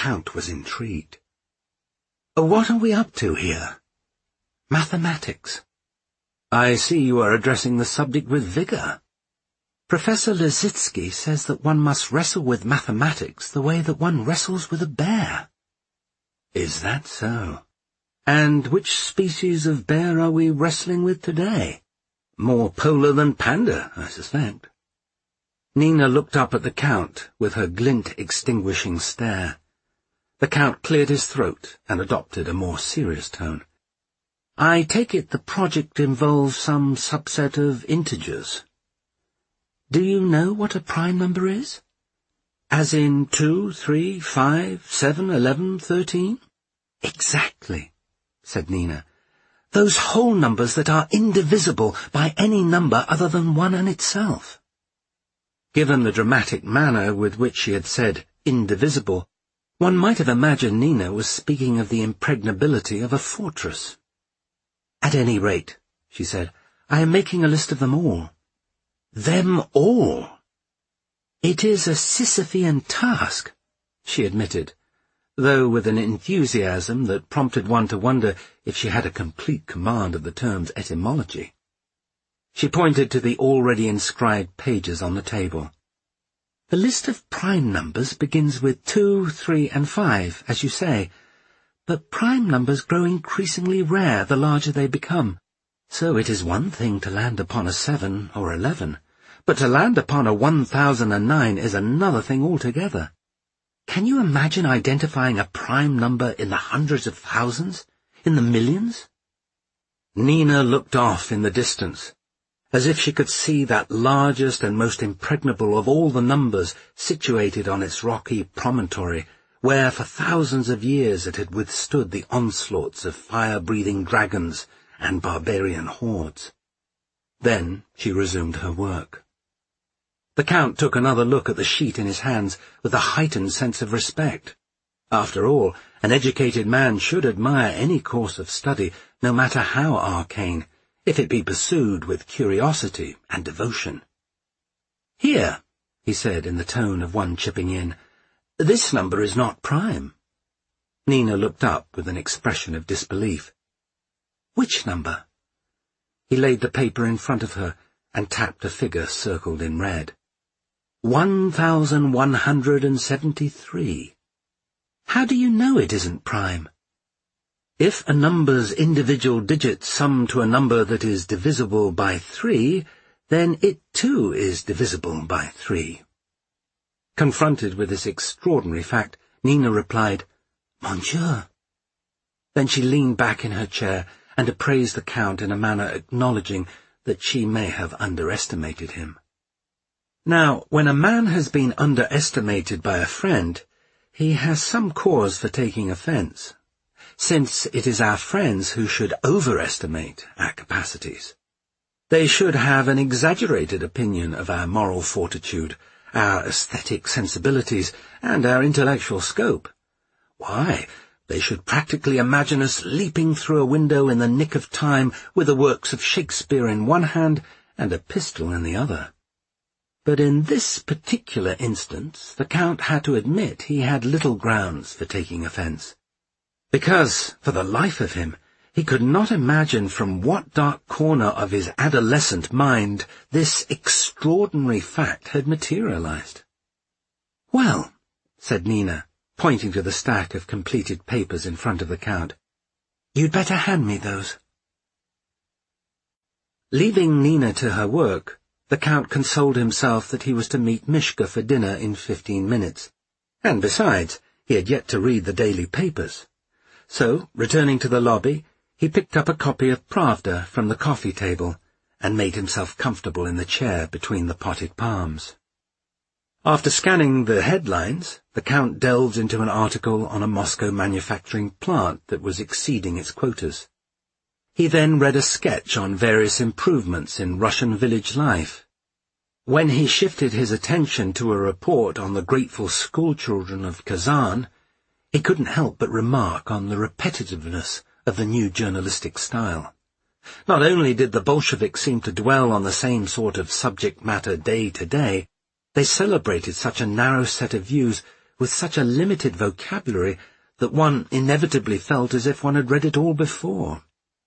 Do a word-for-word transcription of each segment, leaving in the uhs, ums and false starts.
Count was intrigued. "What are we up to here?" "Mathematics." "I see you are addressing the subject with vigour." "Professor Lizitsky says that one must wrestle with mathematics the way that one wrestles with a bear." "Is that so? And which species of bear are we wrestling with today? More polar than panda, I suspect." Nina looked up at the Count with her glint-extinguishing stare. The Count cleared his throat and adopted a more serious tone. "I take it the project involves some subset of integers." "Do you know what a prime number is? As in two, three, five, seven, eleven, thirteen?" "Exactly," said Nina. "Those whole numbers that are indivisible by any number other than one and itself." Given the dramatic manner with which she had said indivisible, one might have imagined Nina was speaking of the impregnability of a fortress. "At any rate," she said, "I am making a list of them all." "Them all?" "It is a Sisyphean task," she admitted, though with an enthusiasm that prompted one to wonder if she had a complete command of the term's etymology. She pointed to the already inscribed pages on the table. "The list of prime numbers begins with two, three, and five, as you say, but prime numbers grow increasingly rare the larger they become, so it is one thing to land upon a seven or eleven, but to land upon a one thousand and nine is another thing altogether. Can you imagine identifying a prime number in the hundreds of thousands, in the millions?" Nina looked off in the distance, as if she could see that largest and most impregnable of all the numbers situated on its rocky promontory, where for thousands of years it had withstood the onslaughts of fire-breathing dragons and barbarian hordes. Then she resumed her work. The Count took another look at the sheet in his hands with a heightened sense of respect. After all, an educated man should admire any course of study, no matter how arcane, if it be pursued with curiosity and devotion. "Here," he said in the tone of one chipping in, "this number is not prime." Nina looked up with an expression of disbelief. "Which number?" He laid the paper in front of her and tapped a figure circled in red. One thousand one hundred and seventy-three. "How do you know it isn't prime?" "If a number's individual digits sum to a number that is divisible by three, then it too is divisible by three." Confronted with this extraordinary fact, Nina replied, "Monsieur." Then she leaned back in her chair and appraised the Count in a manner acknowledging that she may have underestimated him. Now, when a man has been underestimated by a friend, he has some cause for taking offence, since it is our friends who should overestimate our capacities. They should have an exaggerated opinion of our moral fortitude, our aesthetic sensibilities, and our intellectual scope. Why, they should practically imagine us leaping through a window in the nick of time with the works of Shakespeare in one hand and a pistol in the other. But in this particular instance, the Count had to admit he had little grounds for taking offence, because, for the life of him, he could not imagine from what dark corner of his adolescent mind this extraordinary fact had materialized. "Well," said Nina, pointing to the stack of completed papers in front of the Count, "you'd better hand me those." Leaving Nina to her work, the Count consoled himself that he was to meet Mishka for dinner in fifteen minutes, and besides, he had yet to read the daily papers. So, returning to the lobby, he picked up a copy of Pravda from the coffee table and made himself comfortable in the chair between the potted palms. After scanning the headlines, the Count delved into an article on a Moscow manufacturing plant that was exceeding its quotas. He then read a sketch on various improvements in Russian village life. When he shifted his attention to a report on the grateful schoolchildren of Kazan, he couldn't help but remark on the repetitiveness of the new journalistic style. Not only did the Bolsheviks seem to dwell on the same sort of subject matter day to day, they celebrated such a narrow set of views with such a limited vocabulary that one inevitably felt as if one had read it all before.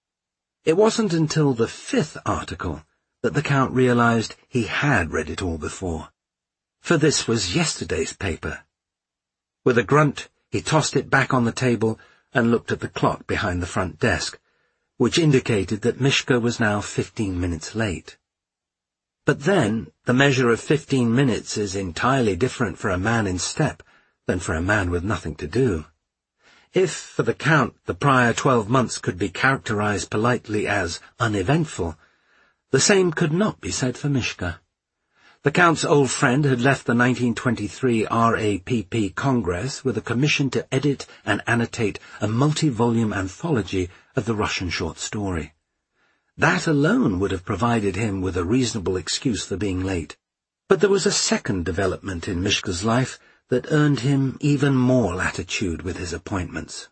It wasn't until the fifth article that the Count realized he had read it all before, for this was yesterday's paper. With a grunt, he tossed it back on the table and looked at the clock behind the front desk, which indicated that Mishka was now fifteen minutes late. But then, the measure of fifteen minutes is entirely different for a man in step than for a man with nothing to do. If, for the Count, the prior twelve months could be characterized politely as uneventful, the same could not be said for Mishka. The Count's old friend had left the nineteen twenty-three R A P P Congress with a commission to edit and annotate a multi-volume anthology of the Russian short story. That alone would have provided him with a reasonable excuse for being late. But there was a second development in Mishka's life that earned him even more latitude with his appointments.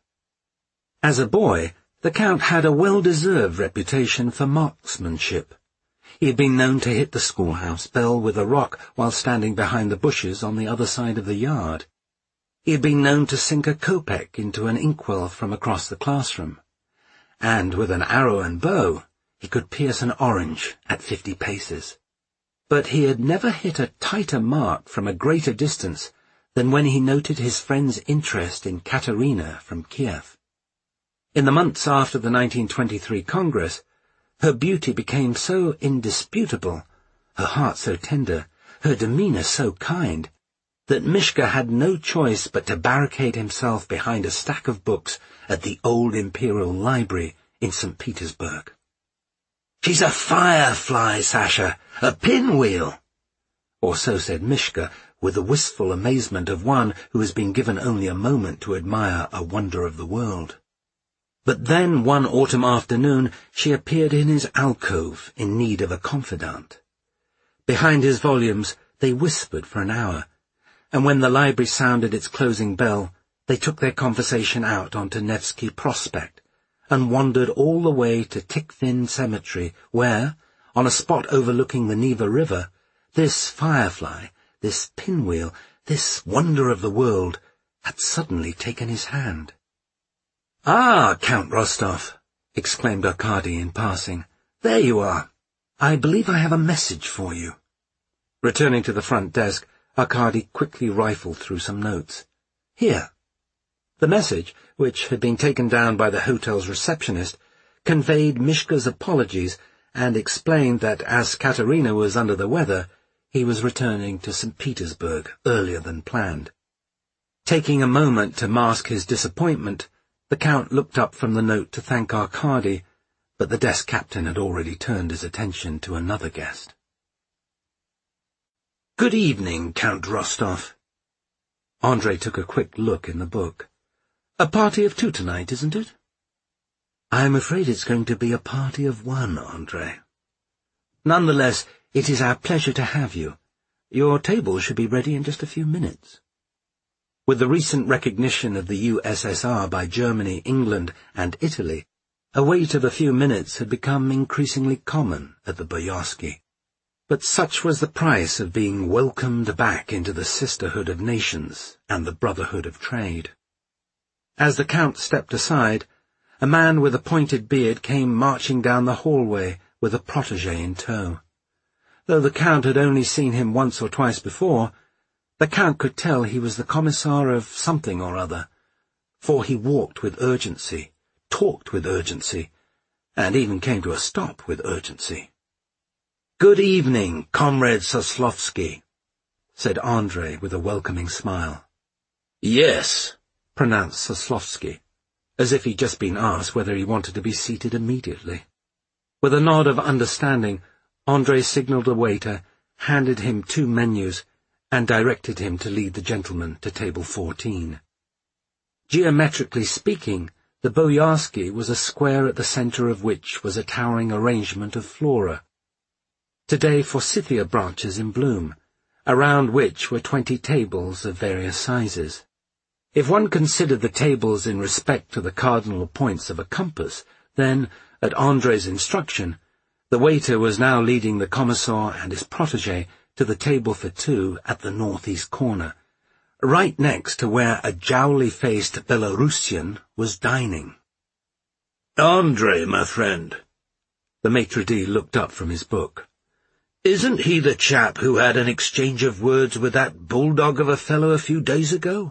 As a boy, the Count had a well-deserved reputation for marksmanship. He had been known to hit the schoolhouse bell with a rock while standing behind the bushes on the other side of the yard. He had been known to sink a kopeck into an inkwell from across the classroom. And with an arrow and bow, he could pierce an orange at fifty paces. But he had never hit a tighter mark from a greater distance than when he noted his friend's interest in Katerina from Kiev. In the months after the nineteen twenty-three Congress, her beauty became so indisputable, her heart so tender, her demeanour so kind, that Mishka had no choice but to barricade himself behind a stack of books at the old Imperial Library in Saint Petersburg. "She's a firefly, Sasha, a pinwheel," or so said Mishka, with the wistful amazement of one who has been given only a moment to admire a wonder of the world. But then one autumn afternoon she appeared in his alcove in need of a confidant. Behind his volumes they whispered for an hour, and when the library sounded its closing bell, they took their conversation out onto Nevsky Prospect and wandered all the way to Tikhvin Cemetery, where, on a spot overlooking the Neva River, this firefly, this pinwheel, this wonder of the world, had suddenly taken his hand. "Ah, Count Rostov," exclaimed Arkady in passing. "There you are. I believe I have a message for you." Returning to the front desk, Arkady quickly rifled through some notes. "Here." The message, which had been taken down by the hotel's receptionist, conveyed Mishka's apologies and explained that as Katerina was under the weather, he was returning to Saint Petersburg earlier than planned. Taking a moment to mask his disappointment, the Count looked up from the note to thank Arkady, but the desk captain had already turned his attention to another guest. "Good evening, Count Rostov." Andrei took a quick look in the book. "A party of two tonight, isn't it?" "I'm afraid it's going to be a party of one, Andrei." "Nonetheless, it is our pleasure to have you. Your table should be ready in just a few minutes." With the recent recognition of the U S S R by Germany, England, and Italy, a wait of a few minutes had become increasingly common at the Boyarsky. But such was the price of being welcomed back into the sisterhood of nations and the brotherhood of trade. As the Count stepped aside, a man with a pointed beard came marching down the hallway with a protégé in tow. Though the Count had only seen him once or twice before, the Count could tell he was the commissar of something or other, for he walked with urgency, talked with urgency, and even came to a stop with urgency. "Good evening, Comrade Soslovsky," said Andrei with a welcoming smile. "Yes," pronounced Soslovsky, as if he'd just been asked whether he wanted to be seated immediately. With a nod of understanding, Andrei signalled a waiter, handed him two menus, and directed him to lead the gentleman to table fourteen. Geometrically speaking, the Boyarsky was a square at the centre of which was a towering arrangement of flora. Today forsythia branches in bloom, around which were twenty tables of various sizes. If one considered the tables in respect to the cardinal points of a compass, then, at Andrei's instruction, the waiter was now leading the commissar and his protégé to the table for two at the northeast corner, right next to where a jowly-faced Belarusian was dining. "Andrei, my friend." The maitre d' looked up from his book. "Isn't he the chap who had an exchange of words with that bulldog of a fellow a few days ago?"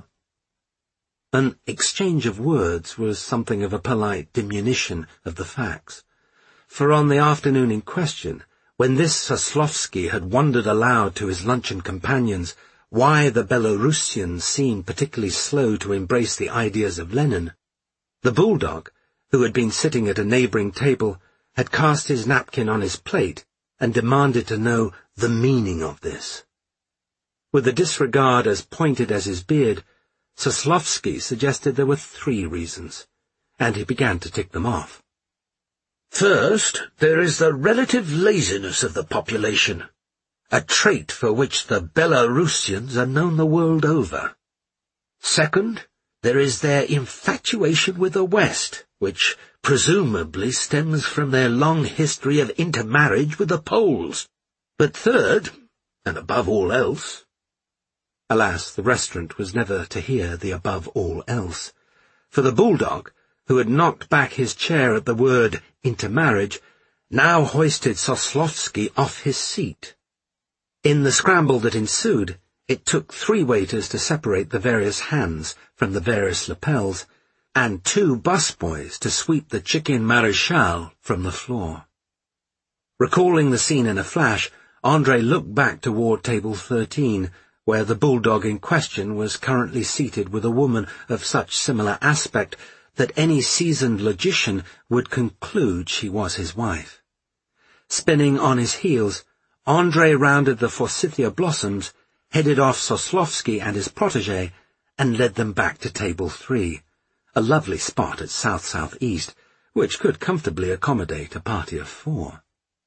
An exchange of words was something of a polite diminution of the facts, for on the afternoon in question, when this Soslovsky had wondered aloud to his luncheon companions why the Belarusians seemed particularly slow to embrace the ideas of Lenin, the bulldog, who had been sitting at a neighbouring table, had cast his napkin on his plate and demanded to know the meaning of this. With a disregard as pointed as his beard, Soslovsky suggested there were three reasons, and he began to tick them off. "First, there is the relative laziness of the population, a trait for which the Belarusians are known the world over. Second, there is their infatuation with the West, which presumably stems from their long history of intermarriage with the Poles. But third, and above all else—" Alas, the restaurant was never to hear the above all else, for the bulldog, who had knocked back his chair at the word intermarriage, now hoisted Soslovsky off his seat. In the scramble that ensued, it took three waiters to separate the various hands from the various lapels, and two busboys to sweep the chicken Maréchal from the floor. Recalling the scene in a flash, Andrei looked back toward table thirteen, where the bulldog in question was currently seated with a woman of such similar aspect that any seasoned logician would conclude she was his wife. Spinning on his heels, Andrei rounded the forsythia blossoms, headed off Soslovsky and his protégé, and led them back to table three, a lovely spot at south-southeast, which could comfortably accommodate a party of four.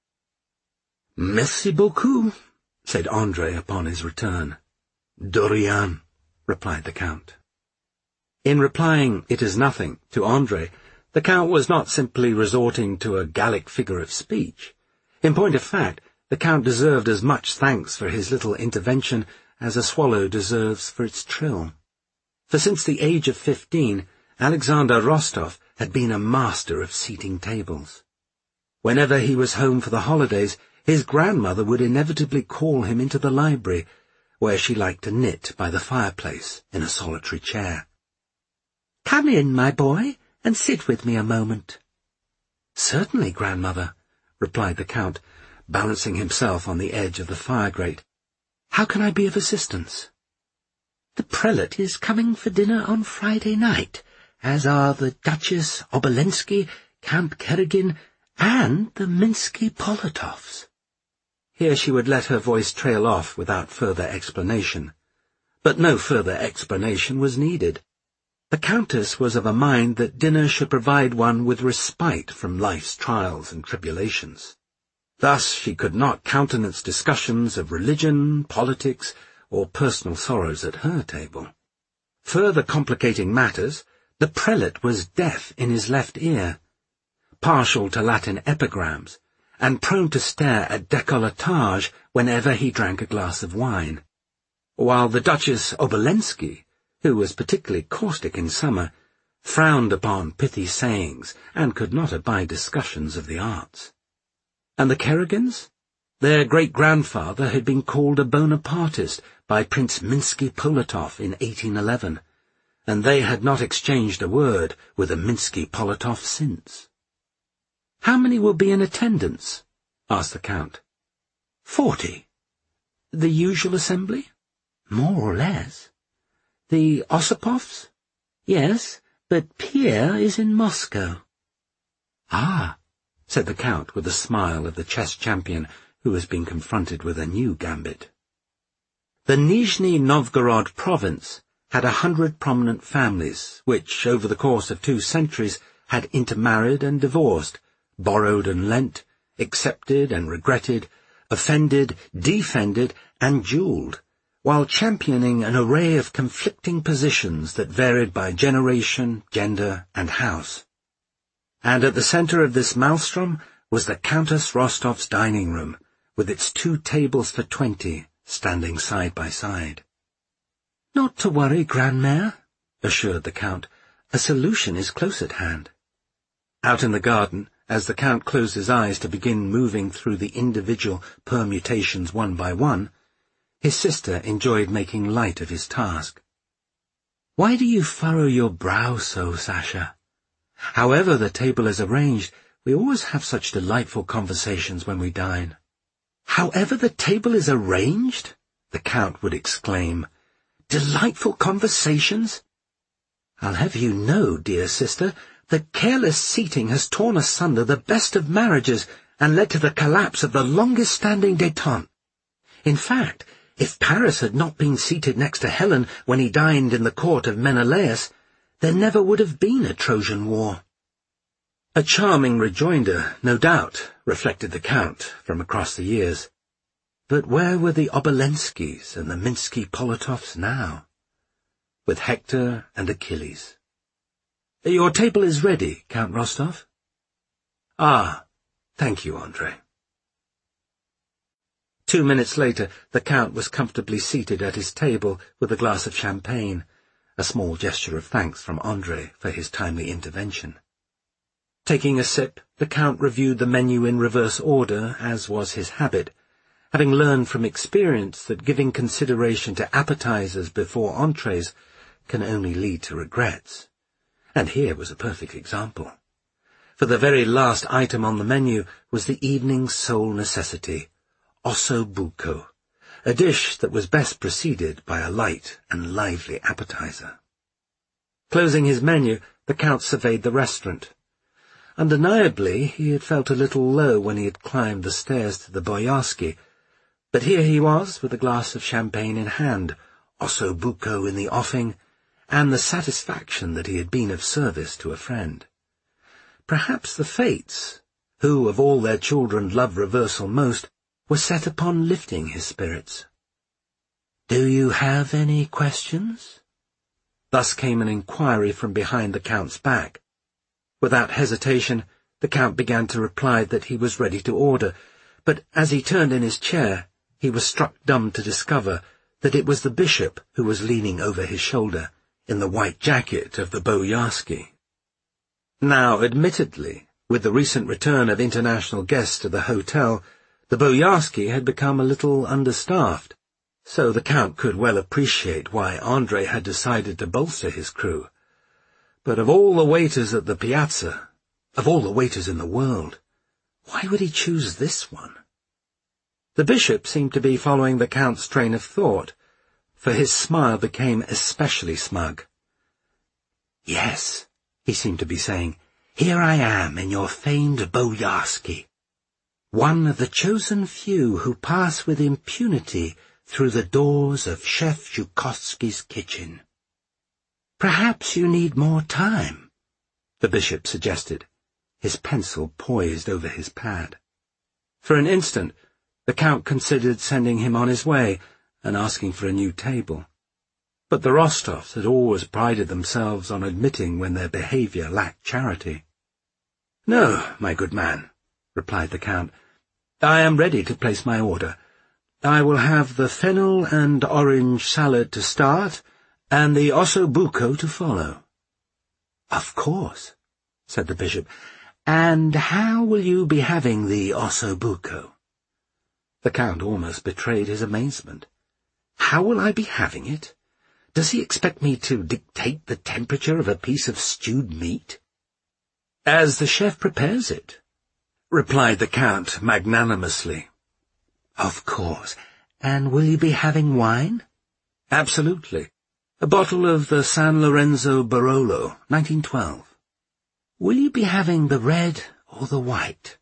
"Merci beaucoup," said Andrei upon his return. "De rien," replied the Count. In replying, "It is nothing," to Andrei, the Count was not simply resorting to a Gallic figure of speech. In point of fact, the Count deserved as much thanks for his little intervention as a swallow deserves for its trill. For since the age of fifteen, Alexander Rostov had been a master of seating tables. Whenever he was home for the holidays, his grandmother would inevitably call him into the library, where she liked to knit by the fireplace in a solitary chair. "Come in, my boy, and sit with me a moment." "Certainly, grandmother," replied the Count, balancing himself on the edge of the fire-grate. "How can I be of assistance?" "The prelate is coming for dinner on Friday night, as are the Duchess Obolensky, Count Keragin, and the Minsky-Polatovs." Here she would let her voice trail off without further explanation. But no further explanation was needed. The Countess was of a mind that dinner should provide one with respite from life's trials and tribulations. Thus she could not countenance discussions of religion, politics, or personal sorrows at her table. Further complicating matters, the prelate was deaf in his left ear, partial to Latin epigrams, and prone to stare at décolletage whenever he drank a glass of wine, while the Duchess Obolensky, who was particularly caustic in summer, frowned upon pithy sayings and could not abide discussions of the arts. And the Keragins? Their great-grandfather had been called a Bonapartist by Prince Minsky-Polatov in eighteen eleven, and they had not exchanged a word with a Minsky-Polatov since. "How many will be in attendance?" asked the Count. Forty. "The usual assembly?" "More or less." "The Osipovs?" "Yes, but Pierre is in Moscow." "Ah," said the Count with a smile of the chess champion who has been confronted with a new gambit. The Nizhny Novgorod province had a hundred prominent families which, over the course of two centuries, had intermarried and divorced, borrowed and lent, accepted and regretted, offended, defended, and duelled, while championing an array of conflicting positions that varied by generation, gender, and house. And at the centre of this maelstrom was the Countess Rostov's dining room, with its two tables for twenty standing side by side. Not to worry, Grandmère, assured the Count. A solution is close at hand. Out in the garden, as the Count closed his eyes to begin moving through the individual permutations one by one, his sister enjoyed making light of his task. Why do you furrow your brow so, Sasha? However the table is arranged, we always have such delightful conversations when we dine. However the table is arranged? The Count would exclaim. Delightful conversations? I'll have you know, dear sister, that careless seating has torn asunder the best of marriages and led to the collapse of the longest-standing détente. In fact, if Paris had not been seated next to Helen when he dined in the court of Menelaus, there never would have been a Trojan War. A charming rejoinder, no doubt, reflected the Count from across the years. But where were the Obolenskys and the Minsky-Polotovs now? With Hector and Achilles. Your table is ready, Count Rostov. Ah, thank you, Andrei. Two minutes later, the Count was comfortably seated at his table with a glass of champagne, a small gesture of thanks from Andrei for his timely intervention. Taking a sip, the Count reviewed the menu in reverse order, as was his habit, having learned from experience that giving consideration to appetizers before entrees can only lead to regrets. And here was a perfect example. For the very last item on the menu was the evening's sole necessity, osso buco, a dish that was best preceded by a light and lively appetizer. Closing his menu, the Count surveyed the restaurant. Undeniably, he had felt a little low when he had climbed the stairs to the Boyarsky, but here he was with a glass of champagne in hand, osso buco in the offing, and the satisfaction that he had been of service to a friend. Perhaps the Fates, who of all their children love reversal most, were set upon lifting his spirits. "Do you have any questions?" Thus came an inquiry from behind the Count's back. Without hesitation, the Count began to reply that he was ready to order, but as he turned in his chair, he was struck dumb to discover that it was the bishop who was leaning over his shoulder, in the white jacket of the Boyarsky. Now, admittedly, with the recent return of international guests to the hotel, the Boyarsky had become a little understaffed, so the Count could well appreciate why Andrei had decided to bolster his crew. But of all the waiters at the piazza, of all the waiters in the world, why would he choose this one? The bishop seemed to be following the Count's train of thought, for his smile became especially smug. "Yes," he seemed to be saying, "here I am in your famed Boyarsky, one of the chosen few who pass with impunity through the doors of Chef Zhukovsky's kitchen." "Perhaps you need more time," the bishop suggested, his pencil poised over his pad. For an instant, the Count considered sending him on his way and asking for a new table. But the Rostovs had always prided themselves on admitting when their behaviour lacked charity. "No, my good man," replied the Count. "I am ready to place my order. I will have the fennel and orange salad to start, and the osso buco to follow." "Of course," said the bishop. "And how will you be having the osso buco?" The Count almost betrayed his amazement. "How will I be having it? Does he expect me to dictate the temperature of a piece of stewed meat?" "As the chef prepares it," replied the Count magnanimously. "Of course. And will you be having wine?" "Absolutely. A bottle of the San Lorenzo Barolo, nineteen twelve. "Will you be having the red or the white?"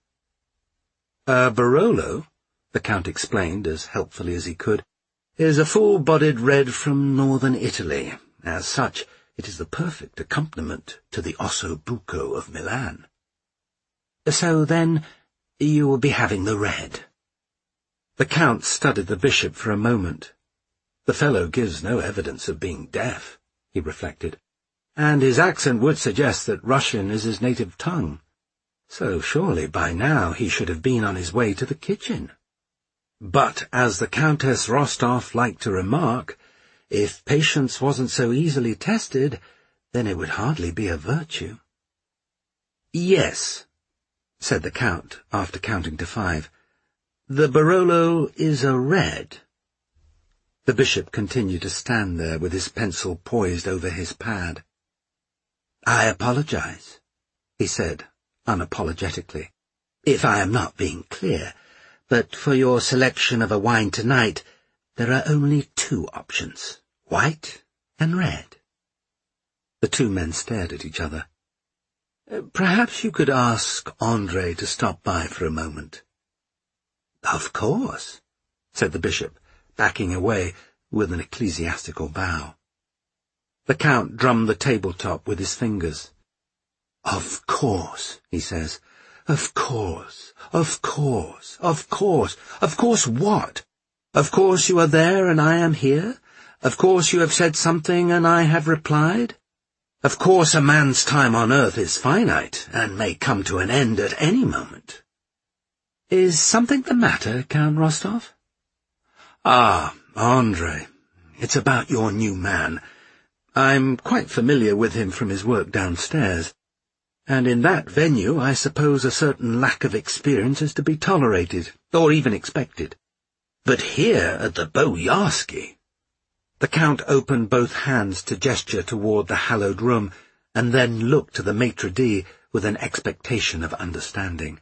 "A Barolo," the Count explained as helpfully as he could, "is a full-bodied red from northern Italy. As such, it is the perfect accompaniment to the osso buco of Milan." "So then, you will be having the red." The Count studied the bishop for a moment. The fellow gives no evidence of being deaf, he reflected, and his accent would suggest that Russian is his native tongue. So surely by now he should have been on his way to the kitchen. But, as the Countess Rostov liked to remark, If patience wasn't so easily tested, then it would hardly be a virtue. "Yes," said the Count, after counting to five. "The Barolo is a red." The bishop continued to stand there with his pencil poised over his pad. "I apologize," he said, unapologetically, "if I am not being clear, but for your selection of a wine tonight, there are only two options, white and red." The two men stared at each other. "Perhaps you could ask Andre to stop by for a moment." "Of course," said the bishop, backing away with an ecclesiastical bow. The Count drummed the tabletop with his fingers. "Of course," he says. "Of course, of course, of course. Of course what? Of course you are there and I am here? Of course you have said something and I have replied? Of course a man's time on earth is finite and may come to an end at any moment." "Is something the matter, Count Rostov?" "Ah, Andre, it's about your new man. I'm quite familiar with him from his work downstairs, and in that venue I suppose a certain lack of experience is to be tolerated, or even expected. But here at the Boyarsky—" The Count opened both hands to gesture toward the hallowed room, and then looked to the maitre d' with an expectation of understanding.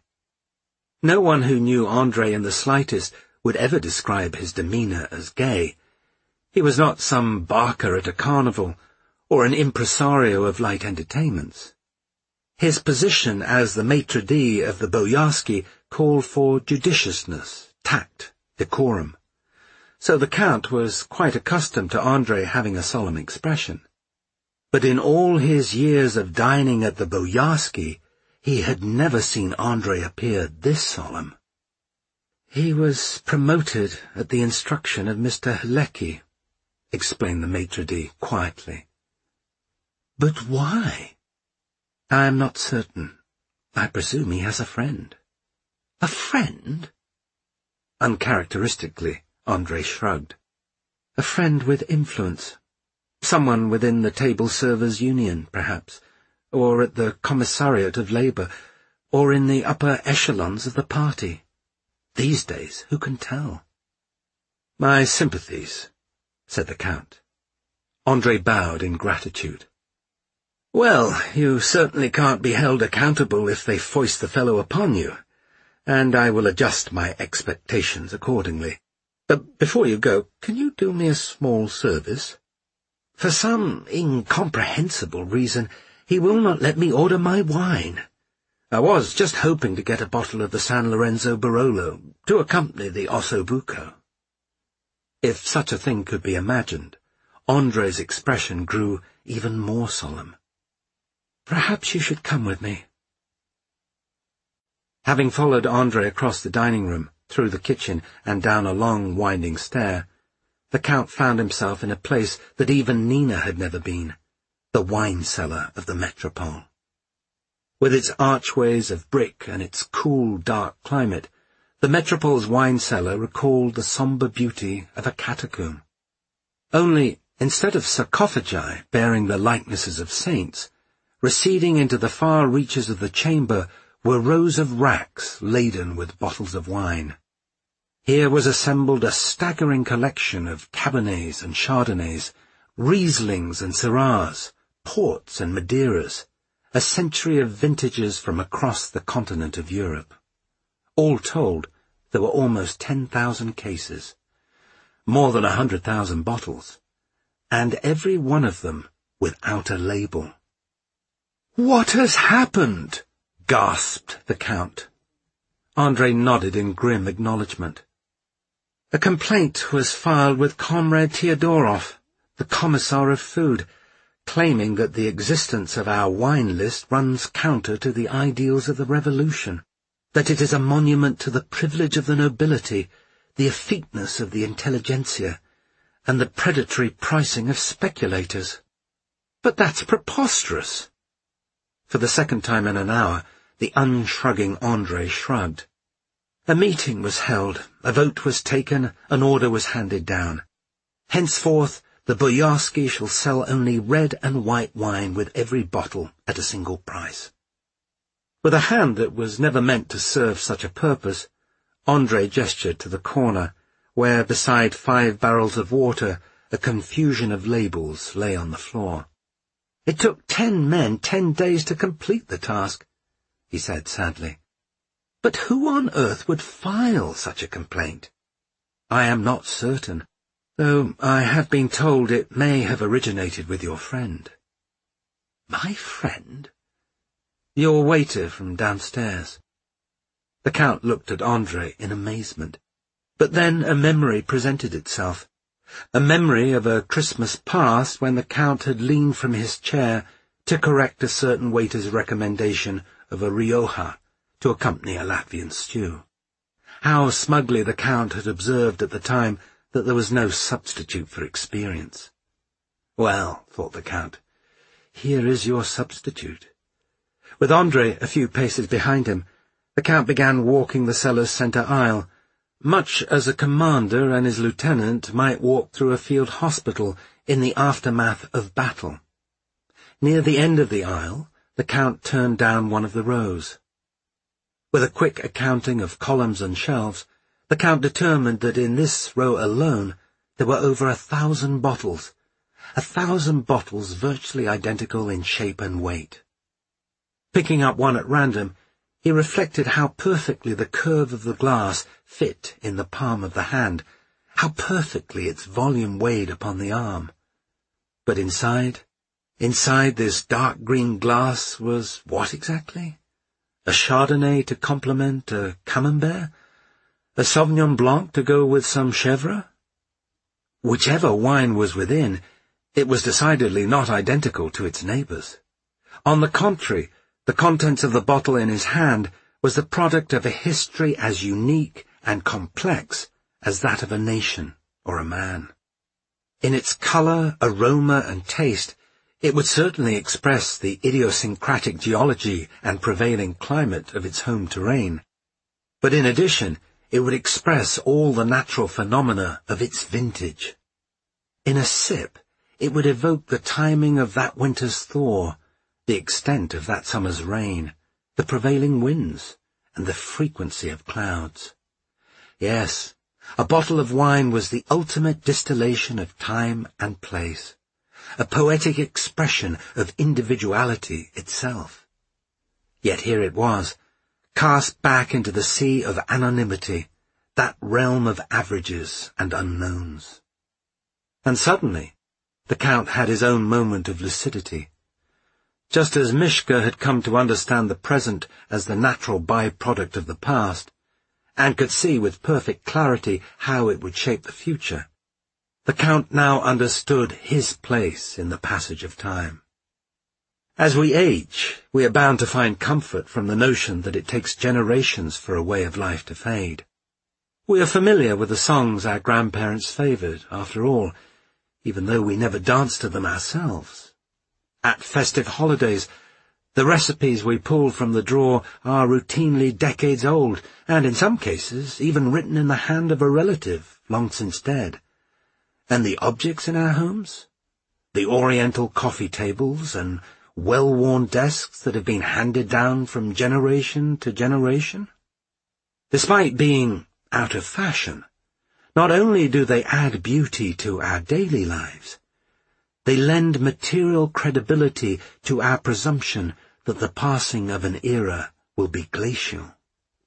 No one who knew Andre in the slightest would ever describe his demeanour as gay. He was not some barker at a carnival, or an impresario of light entertainments. His position as the maitre d' of the Boyarsky called for judiciousness, tact, decorum. So the Count was quite accustomed to Andre having a solemn expression. But in all his years of dining at the Boyarsky, he had never seen Andre appear this solemn. "He was promoted at the instruction of Mister Hlecki," explained the maitre d' quietly. "But why?" "I am not certain. I presume he has a friend." "A friend?" Uncharacteristically, Andre shrugged. "A friend with influence. Someone within the Table Servers' Union, perhaps, or at the Commissariat of Labour, or in the upper echelons of the party. These days, who can tell?" "My sympathies," said the Count. Andre bowed in gratitude. "Well, you certainly can't be held accountable if they foist the fellow upon you, and I will adjust my expectations accordingly. But before you go, can you do me a small service? For some incomprehensible reason, he will not let me order my wine. I was just hoping to get a bottle of the San Lorenzo Barolo to accompany the Osso Bucco." If such a thing could be imagined, Andre's expression grew even more solemn. "Perhaps you should come with me." Having followed Andre across the dining room, through the kitchen, and down a long, winding stair, the Count found himself in a place that even Nina had never been, the wine-cellar of the Metropole. With its archways of brick and its cool, dark climate, the Metropole's wine-cellar recalled the sombre beauty of a catacomb. Only, instead of sarcophagi bearing the likenesses of saints, receding into the far reaches of the chamber were rows of racks laden with bottles of wine. Here was assembled a staggering collection of Cabernets and Chardonnays, Rieslings and Syrahs, Ports and Madeiras, a century of vintages from across the continent of Europe. All told, there were almost ten thousand cases, more than a hundred thousand bottles, and every one of them without a label. "What has happened?" gasped the Count. Andre nodded in grim acknowledgement. "A complaint was filed with Comrade Teodorov, the Commissar of Food, claiming that the existence of our wine list runs counter to the ideals of the Revolution, that it is a monument to the privilege of the nobility, the effeteness of the intelligentsia, and the predatory pricing of speculators." "But that's preposterous!" For the second time in an hour, the unshrugging Andre shrugged. A meeting was held, a vote was taken, an order was handed down. Henceforth, The Boyarsky shall sell only red and white wine with every bottle at a single price." With a hand that was never meant to serve such a purpose, André gestured to the corner, where, beside five barrels of water, a confusion of labels lay on the floor. "It took ten men ten days to complete the task," he said sadly. "But who on earth would file such a complaint?" "I am not certain, though I have been told it may have originated with your friend." "My friend?" "Your waiter from downstairs." The Count looked at André in amazement. But then a memory presented itself. A memory of a Christmas past when the Count had leaned from his chair to correct a certain waiter's recommendation of a Rioja to accompany a Latvian stew. How smugly the Count had observed at the time that there was no substitute for experience. "Well," thought the Count, "here is your substitute." With André a few paces behind him, the Count began walking the cellar's centre aisle, much as a commander and his lieutenant might walk through a field hospital in the aftermath of battle. Near the end of the aisle, the Count turned down one of the rows. With a quick accounting of columns and shelves, the Count determined that in this row alone there were over a thousand bottles, a thousand bottles virtually identical in shape and weight. Picking up one at random, he reflected how perfectly the curve of the glass fit in the palm of the hand, how perfectly its volume weighed upon the arm. But inside, inside this dark green glass was what exactly? A Chardonnay to complement a Camembert? A Sauvignon Blanc to go with some Chèvre? Whichever wine was within, it was decidedly not identical to its neighbours. On the contrary, the contents of the bottle in his hand was the product of a history as unique and complex as that of a nation or a man. In its colour, aroma, and taste, it would certainly express the idiosyncratic geology and prevailing climate of its home terrain. But in addition, it would express all the natural phenomena of its vintage. In a sip, it would evoke the timing of that winter's thaw, the extent of that summer's rain, the prevailing winds, and the frequency of clouds. Yes, a bottle of wine was the ultimate distillation of time and place, a poetic expression of individuality itself. Yet here it was, cast back into the sea of anonymity, that realm of averages and unknowns. And suddenly, the Count had his own moment of lucidity. Just as Mishka had come to understand the present as the natural by-product of the past, and could see with perfect clarity how it would shape the future, the Count now understood his place in the passage of time. As we age, we are bound to find comfort from the notion that it takes generations for a way of life to fade. We are familiar with the songs our grandparents favoured, after all, even though we never danced to them ourselves. At festive holidays, the recipes we pull from the drawer are routinely decades old, and in some cases even written in the hand of a relative long since dead. And the objects in our homes? The oriental coffee tables and well-worn desks that have been handed down from generation to generation? Despite being out of fashion, not only do they add beauty to our daily lives, they lend material credibility to our presumption that the passing of an era will be glacial.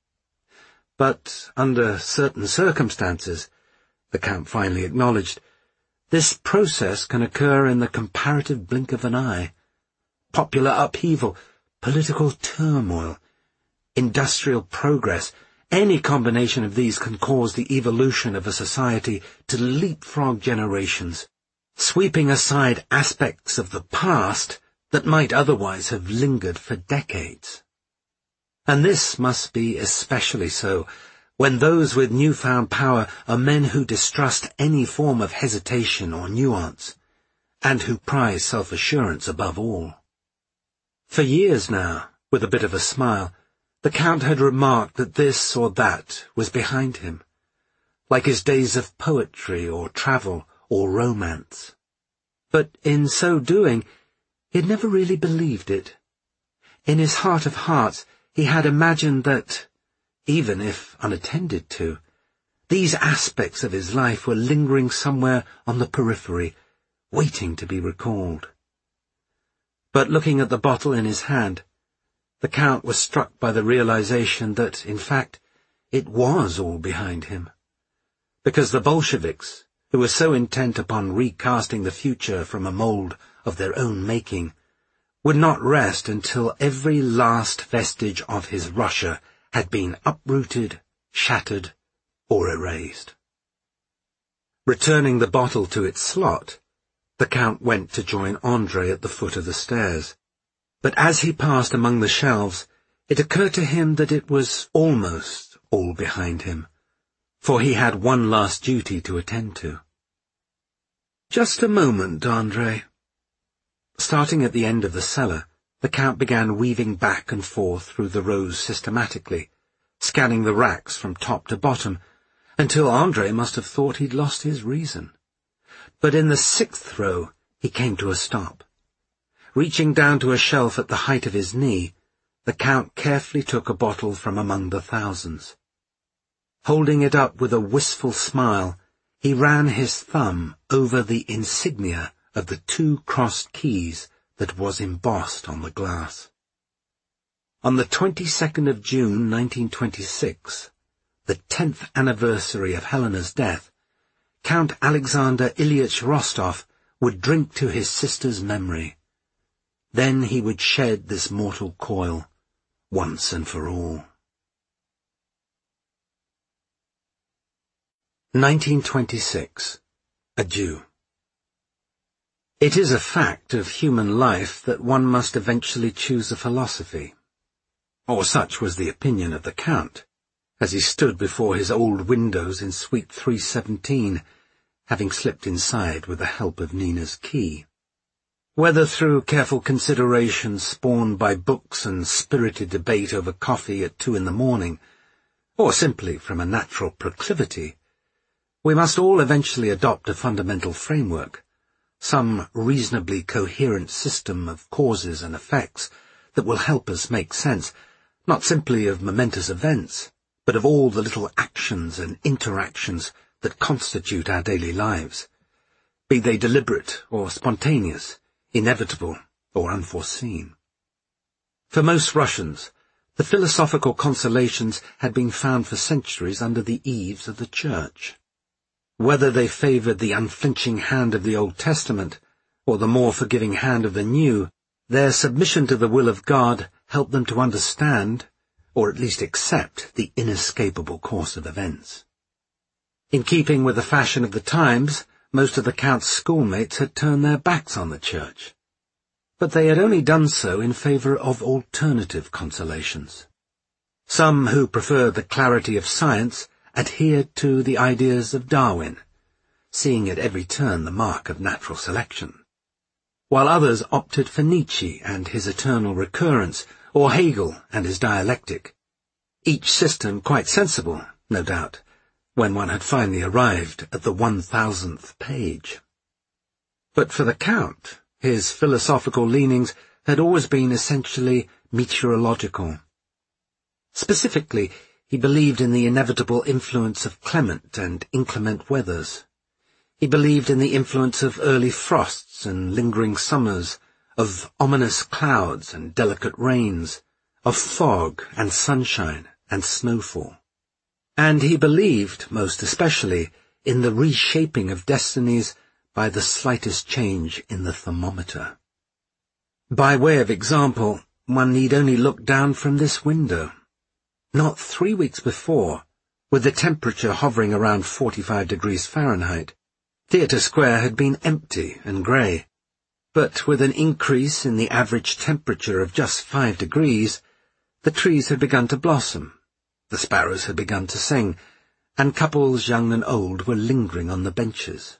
But under certain circumstances, the Count finally acknowledged, this process can occur in the comparative blink of an eye. Popular upheaval, political turmoil, industrial progress, any combination of these can cause the evolution of a society to leapfrog generations, sweeping aside aspects of the past that might otherwise have lingered for decades. And this must be especially so when those with newfound power are men who distrust any form of hesitation or nuance, and who prize self-assurance above all. For years now, with a bit of a smile, the Count had remarked that this or that was behind him, like his days of poetry or travel or romance. But in so doing, he had never really believed it. In his heart of hearts, he had imagined that, even if unattended to, these aspects of his life were lingering somewhere on the periphery, waiting to be recalled. But looking at the bottle in his hand, the Count was struck by the realization that, in fact, it was all behind him. Because the Bolsheviks, who were so intent upon recasting the future from a mould of their own making, would not rest until every last vestige of his Russia had been uprooted, shattered, or erased. Returning the bottle to its slot, the Count went to join André at the foot of the stairs. But as he passed among the shelves, it occurred to him that it was almost all behind him, for he had one last duty to attend to. "Just a moment, André." Starting at the end of the cellar, the Count began weaving back and forth through the rows systematically, scanning the racks from top to bottom, until André must have thought he'd lost his reason. But in the sixth row he came to a stop. Reaching down to a shelf at the height of his knee, the Count carefully took a bottle from among the thousands. Holding it up with a wistful smile, he ran his thumb over the insignia of the two crossed keys that was embossed on the glass. On the twenty-second of June, nineteen twenty-six, the tenth anniversary of Helena's death, Count Alexander Ilyich Rostov would drink to his sister's memory. Then he would shed this mortal coil, once and for all. nineteen twenty-six. A Jew. It is a fact of human life that one must eventually choose a philosophy. Or such was the opinion of the Count, as he stood before his old windows in Suite three seventeen, having slipped inside with the help of Nina's key. Whether through careful consideration spawned by books and spirited debate over coffee at two in the morning, or simply from a natural proclivity, we must all eventually adopt a fundamental framework, some reasonably coherent system of causes and effects that will help us make sense, not simply of momentous events, but of all the little actions and interactions that constitute our daily lives, be they deliberate or spontaneous, inevitable or unforeseen. For most Russians, the philosophical consolations had been found for centuries under the eaves of the Church. Whether they favoured the unflinching hand of the Old Testament or the more forgiving hand of the New, their submission to the will of God helped them to understand, or at least accept, the inescapable course of events. In keeping with the fashion of the times, most of the Count's schoolmates had turned their backs on the Church. But they had only done so in favour of alternative consolations. Some who preferred the clarity of science adhered to the ideas of Darwin, seeing at every turn the mark of natural selection, while others opted for Nietzsche and his eternal recurrence, or Hegel and his dialectic, each system quite sensible, no doubt, when one had finally arrived at the one thousandth page. But for the Count, his philosophical leanings had always been essentially meteorological. Specifically, he believed in the inevitable influence of clement and inclement weathers. He believed in the influence of early frosts and lingering summers, of ominous clouds and delicate rains, of fog and sunshine and snowfall. And he believed, most especially, in the reshaping of destinies by the slightest change in the thermometer. By way of example, one need only look down from this window. Not three weeks before, with the temperature hovering around forty-five degrees Fahrenheit, Theatre Square had been empty and grey. But with an increase in the average temperature of just five degrees, the trees had begun to blossom, the sparrows had begun to sing, and couples young and old were lingering on the benches.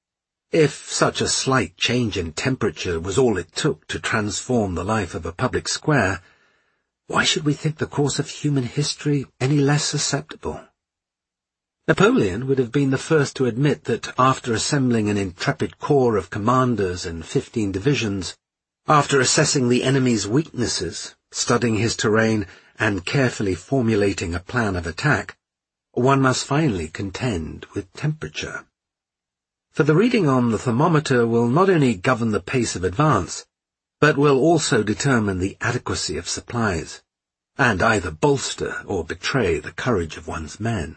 If such a slight change in temperature was all it took to transform the life of a public square, why should we think the course of human history any less susceptible? Napoleon would have been the first to admit that after assembling an intrepid corps of commanders and fifteen divisions, after assessing the enemy's weaknesses, studying his terrain, and carefully formulating a plan of attack, one must finally contend with temperature. For the reading on the thermometer will not only govern the pace of advance, but will also determine the adequacy of supplies, and either bolster or betray the courage of one's men.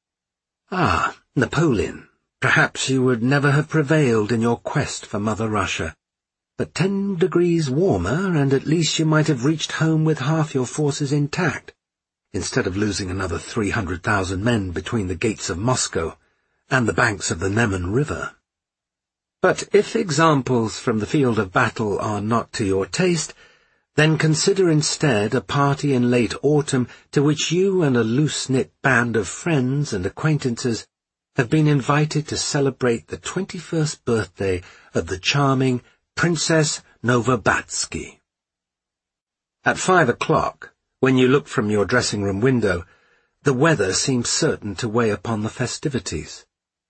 Ah, Napoleon, perhaps you would never have prevailed in your quest for Mother Russia, but ten degrees warmer, and at least you might have reached home with half your forces intact, instead of losing another three hundred thousand men between the gates of Moscow and the banks of the Neman River. But if examples from the field of battle are not to your taste, then consider instead a party in late autumn to which you and a loose-knit band of friends and acquaintances have been invited to celebrate the twenty-first birthday of the charming Princess Novobatsky. At five o'clock, when you look from your dressing-room window, the weather seems certain to weigh upon the festivities.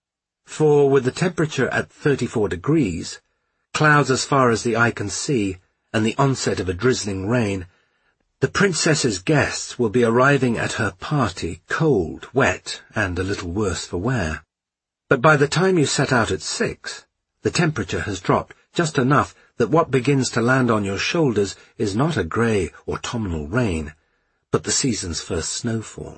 For with the temperature at thirty-four degrees, clouds as far as the eye can see, and the onset of a drizzling rain, the princess's guests will be arriving at her party cold, wet, and a little worse for wear. But by the time you set out at six, the temperature has dropped just enough that what begins to land on your shoulders is not a grey autumnal rain, but the season's first snowfall.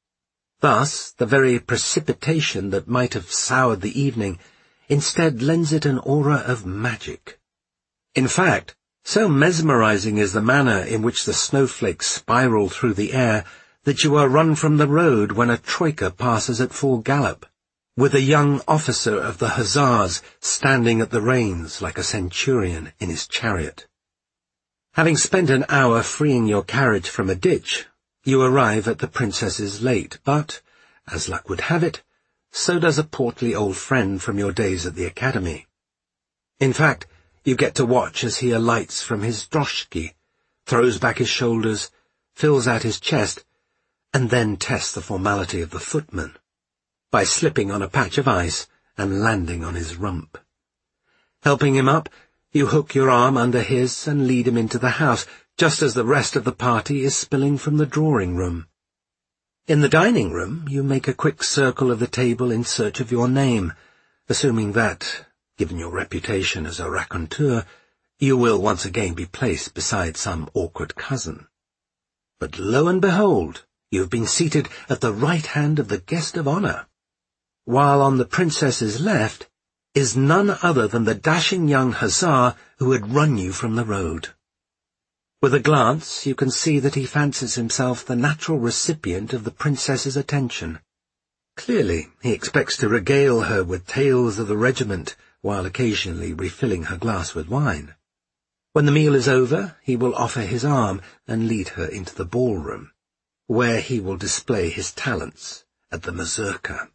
Thus, the very precipitation that might have soured the evening instead lends it an aura of magic. In fact, so mesmerizing is the manner in which the snowflakes spiral through the air that you are run from the road when a troika passes at full gallop, with a young officer of the Hussars standing at the reins like a centurion in his chariot. Having spent an hour freeing your carriage from a ditch, you arrive at the princess's late, but, as luck would have it, so does a portly old friend from your days at the academy. In fact, you get to watch as he alights from his droshky, throws back his shoulders, fills out his chest, and then tests the formality of the footman by slipping on a patch of ice and landing on his rump. Helping him up, you hook your arm under his and lead him into the house, just as the rest of the party is spilling from the drawing-room. In the dining-room, you make a quick circle of the table in search of your name, assuming that, given your reputation as a raconteur, you will once again be placed beside some awkward cousin. But lo and behold, you have been seated at the right hand of the guest of honour, while on the princess's left is none other than the dashing young hussar who had run you from the road. With a glance, you can see that he fancies himself the natural recipient of the princess's attention. Clearly, he expects to regale her with tales of the regiment, while occasionally refilling her glass with wine. When the meal is over, he will offer his arm and lead her into the ballroom, where he will display his talents at the mazurka.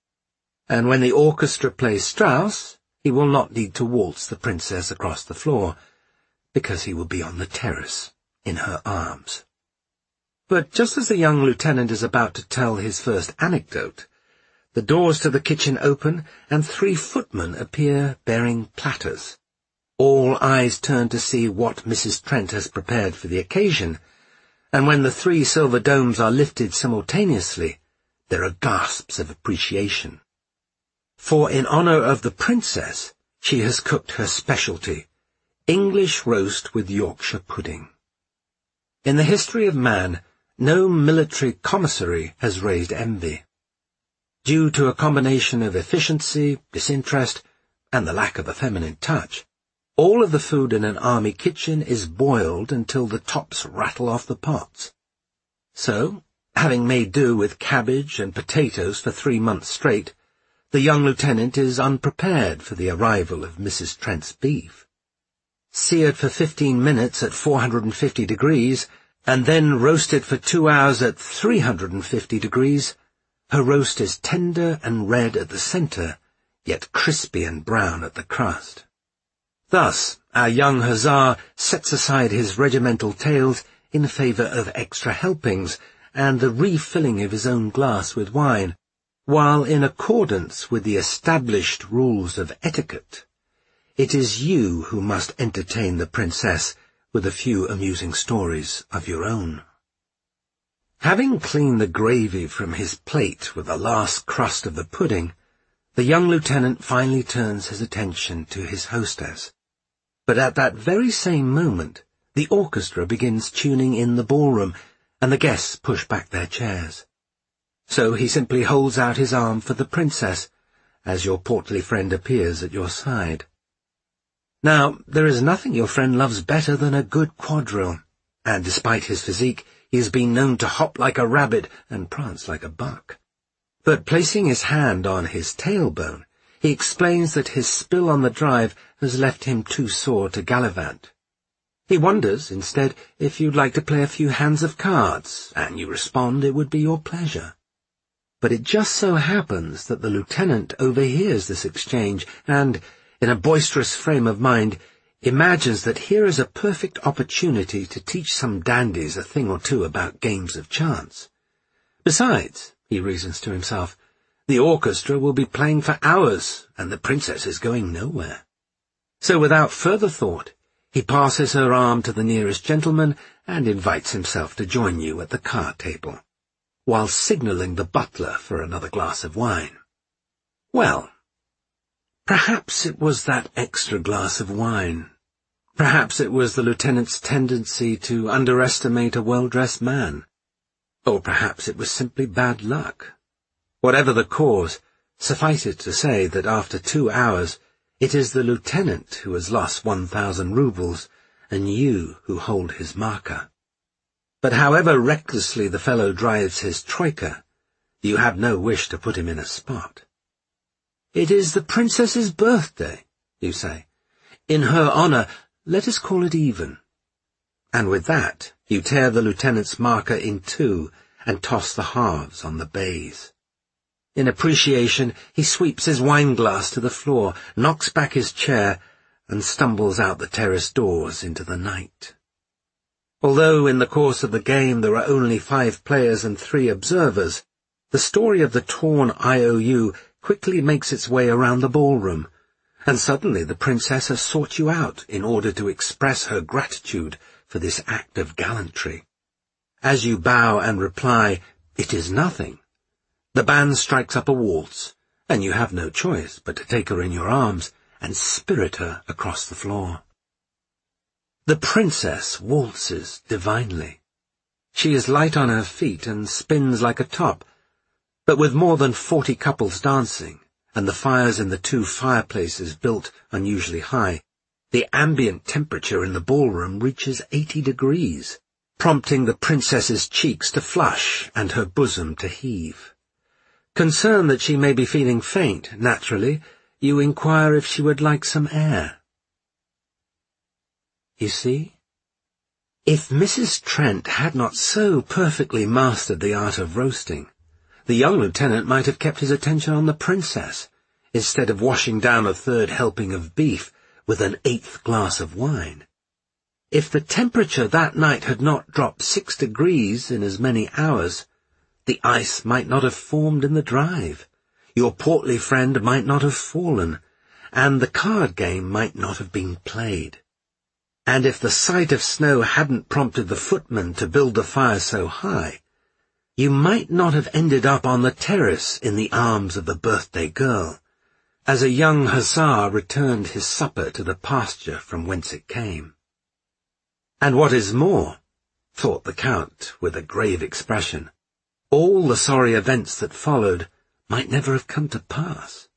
And when the orchestra plays Strauss, he will not need to waltz the princess across the floor, because he will be on the terrace, in her arms. But just as the young lieutenant is about to tell his first anecdote, the doors to the kitchen open, and three footmen appear bearing platters. All eyes turn to see what Missus Trent has prepared for the occasion, and when the three silver domes are lifted simultaneously, there are gasps of appreciation. For in honour of the princess, she has cooked her specialty, English roast with Yorkshire pudding. In the history of man, no military commissary has raised envy. Due to a combination of efficiency, disinterest, and the lack of a feminine touch, all of the food in an army kitchen is boiled until the tops rattle off the pots. So, having made do with cabbage and potatoes for three months straight, the young lieutenant is unprepared for the arrival of Missus Trent's beef. Seared for fifteen minutes at four hundred fifty degrees, and then roasted for two hours at three hundred fifty degrees, her roast is tender and red at the centre, yet crispy and brown at the crust. Thus, our young hussar sets aside his regimental tales in favour of extra helpings and the refilling of his own glass with wine, while in accordance with the established rules of etiquette, it is you who must entertain the princess with a few amusing stories of your own. Having cleaned the gravy from his plate with the last crust of the pudding, the young lieutenant finally turns his attention to his hostess. But at that very same moment, the orchestra begins tuning in the ballroom, and the guests push back their chairs. So he simply holds out his arm for the princess, as your portly friend appears at your side. Now, there is nothing your friend loves better than a good quadrille, and despite his physique, he has been known to hop like a rabbit and prance like a buck. But placing his hand on his tailbone, he explains that his spill on the drive has left him too sore to gallivant. He wonders, instead, if you'd like to play a few hands of cards, and you respond it would be your pleasure. But it just so happens that the lieutenant overhears this exchange and, in a boisterous frame of mind, imagines that here is a perfect opportunity to teach some dandies a thing or two about games of chance. Besides, he reasons to himself, the orchestra will be playing for hours, and the princess is going nowhere. So without further thought, he passes her arm to the nearest gentleman and invites himself to join you at the card table, while signalling the butler for another glass of wine. Well, perhaps it was that extra glass of wine. Perhaps it was the lieutenant's tendency to underestimate a well-dressed man. Or perhaps it was simply bad luck. Whatever the cause, suffice it to say that after two hours, it is the lieutenant who has lost one thousand roubles, and you who hold his marker. But however recklessly the fellow drives his troika, you have no wish to put him in a spot. It is the princess's birthday, you say. In her honour, let us call it even. And with that, you tear the lieutenant's marker in two and toss the halves on the baize. In appreciation, he sweeps his wine-glass to the floor, knocks back his chair, and stumbles out the terrace doors into the night. Although in the course of the game there are only five players and three observers, the story of the torn I O U quickly makes its way around the ballroom, and suddenly the princess has sought you out in order to express her gratitude for this act of gallantry. As you bow and reply, "It is nothing," the band strikes up a waltz, and you have no choice but to take her in your arms and spirit her across the floor. The princess waltzes divinely. She is light on her feet and spins like a top, but with more than forty couples dancing, and the fires in the two fireplaces built unusually high, the ambient temperature in the ballroom reaches eighty degrees, prompting the princess's cheeks to flush and her bosom to heave. Concerned that she may be feeling faint, naturally, you inquire if she would like some air. You see, if Missus Trent had not so perfectly mastered the art of roasting, the young lieutenant might have kept his attention on the princess, instead of washing down a third helping of beef with an eighth glass of wine. If the temperature that night had not dropped six degrees in as many hours, the ice might not have formed in the drive, your portly friend might not have fallen, and the card game might not have been played. And if the sight of snow hadn't prompted the footman to build the fire so high, you might not have ended up on the terrace in the arms of the birthday girl, as a young hussar returned his supper to the pasture from whence it came. And what is more, thought the Count with a grave expression, all the sorry events that followed might never have come to pass.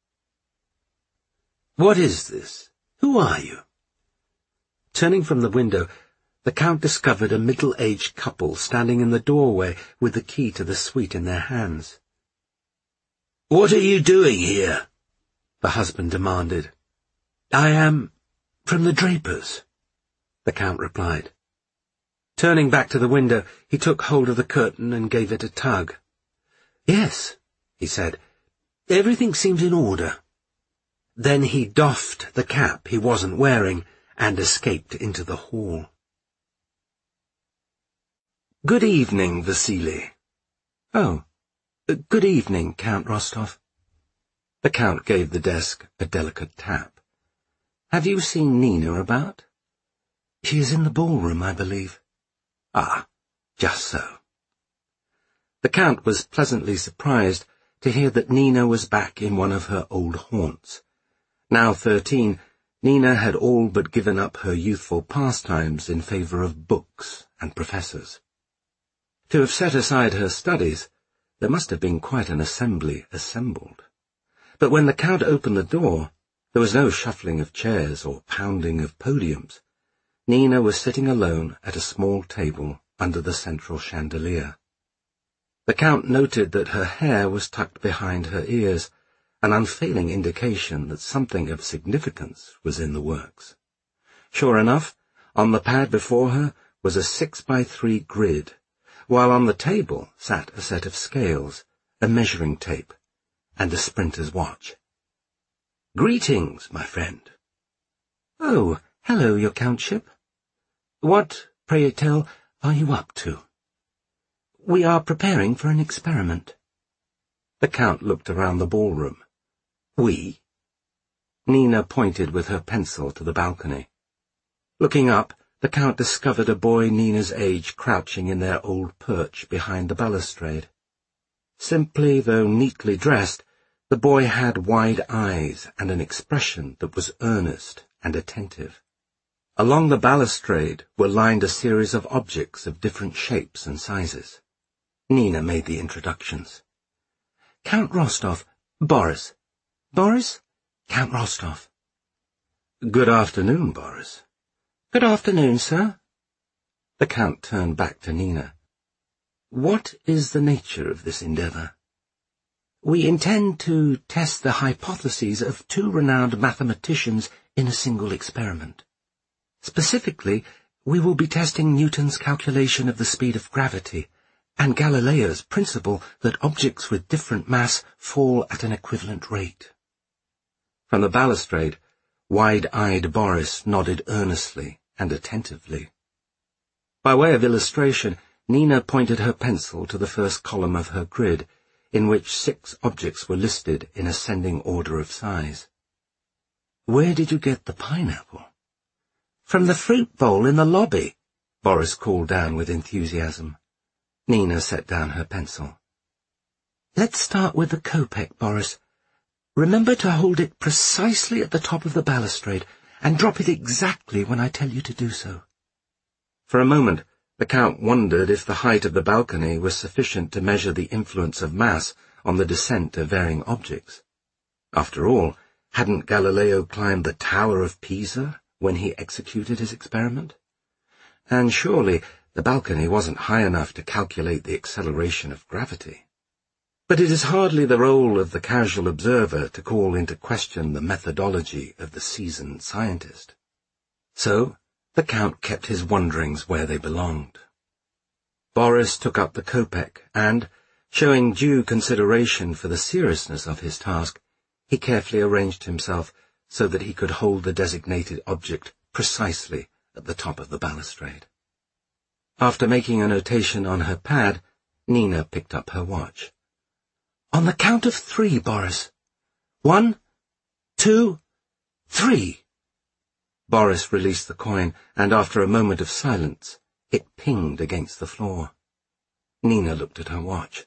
What is this? Who are you? Turning from the window, the Count discovered a middle-aged couple standing in the doorway with the key to the suite in their hands. "What are you doing here?" the husband demanded. "I am from the drapers," the Count replied. Turning back to the window, he took hold of the curtain and gave it a tug. "Yes," he said, "everything seems in order." Then he doffed the cap he wasn't wearing and escaped into the hall. "Good evening, Vasily." "Oh, Good evening, Count Rostov. The Count gave the desk a delicate tap. Have you seen Nina about? She is in the ballroom, I believe. Ah, just so. The Count was pleasantly surprised to hear that Nina was back in one of her old haunts. Now thirteen, Nina had all but given up her youthful pastimes in favour of books and professors. To have set aside her studies, there must have been quite an assembly assembled. But when the Count opened the door, there was no shuffling of chairs or pounding of podiums. Nina was sitting alone at a small table under the central chandelier. The Count noted that her hair was tucked behind her ears, an unfailing indication that something of significance was in the works. Sure enough, on the pad before her was a six-by-three grid, while on the table sat a set of scales, a measuring tape, and a sprinter's watch. "Greetings, my friend." "Oh, hello, your Countship. What, pray tell, are you up to?" "We are preparing for an experiment." The Count looked around the ballroom. "We?" Nina pointed with her pencil to the balcony. Looking up, the Count discovered a boy Nina's age crouching in their old perch behind the balustrade. Simply, though neatly dressed, the boy had wide eyes and an expression that was earnest and attentive. Along the balustrade were lined a series of objects of different shapes and sizes. Nina made the introductions. "Count Rostov, Boris. Boris, Count Rostov." "Good afternoon, Boris." "Good afternoon, sir." The Count turned back to Nina. "What is the nature of this endeavour?" "We intend to test the hypotheses of two renowned mathematicians in a single experiment. Specifically, we will be testing Newton's calculation of the speed of gravity and Galileo's principle that objects with different mass fall at an equivalent rate." From the balustrade, wide-eyed Boris nodded earnestly and attentively. By way of illustration, Nina pointed her pencil to the first column of her grid, in which six objects were listed in ascending order of size. "Where did you get the pineapple?" "From the fruit bowl in the lobby," Boris called down with enthusiasm. Nina set down her pencil. "Let's start with the kopeck, Boris. Remember to hold it precisely at the top of the balustrade, and drop it exactly when I tell you to do so." For a moment, the Count wondered if the height of the balcony was sufficient to measure the influence of mass on the descent of varying objects. After all, hadn't Galileo climbed the Tower of Pisa when he executed his experiment? And surely the balcony wasn't high enough to calculate the acceleration of gravity. But it is hardly the role of the casual observer to call into question the methodology of the seasoned scientist. So the Count kept his wonderings where they belonged. Boris took up the kopeck and, showing due consideration for the seriousness of his task, he carefully arranged himself so that he could hold the designated object precisely at the top of the balustrade. After making a notation on her pad, Nina picked up her watch. "On the count of three, Boris. One, two, three." Boris released the coin, and after a moment of silence, it pinged against the floor. Nina looked at her watch.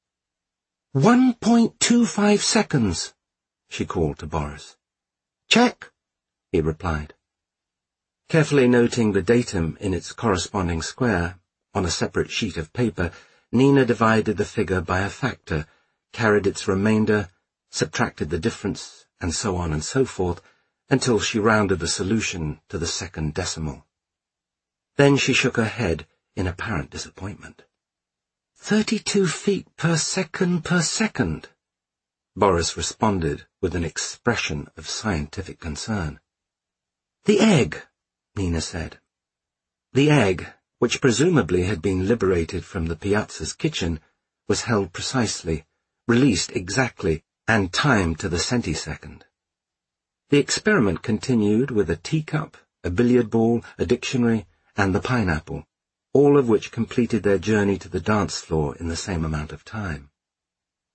One point two five seconds, she called to Boris. "Check," he replied. Carefully noting the datum in its corresponding square, on a separate sheet of paper, Nina divided the figure by a factor, carried its remainder, subtracted the difference, and so on and so forth, until she rounded the solution to the second decimal. Then she shook her head in apparent disappointment. Thirty-two feet per second per second, Boris responded with an expression of scientific concern. The egg, Nina said. The egg, which presumably had been liberated from the Piazza's kitchen, was held precisely, released exactly, and timed to the centisecond. The experiment continued with a teacup, a billiard ball, a dictionary, and the pineapple, all of which completed their journey to the dance floor in the same amount of time.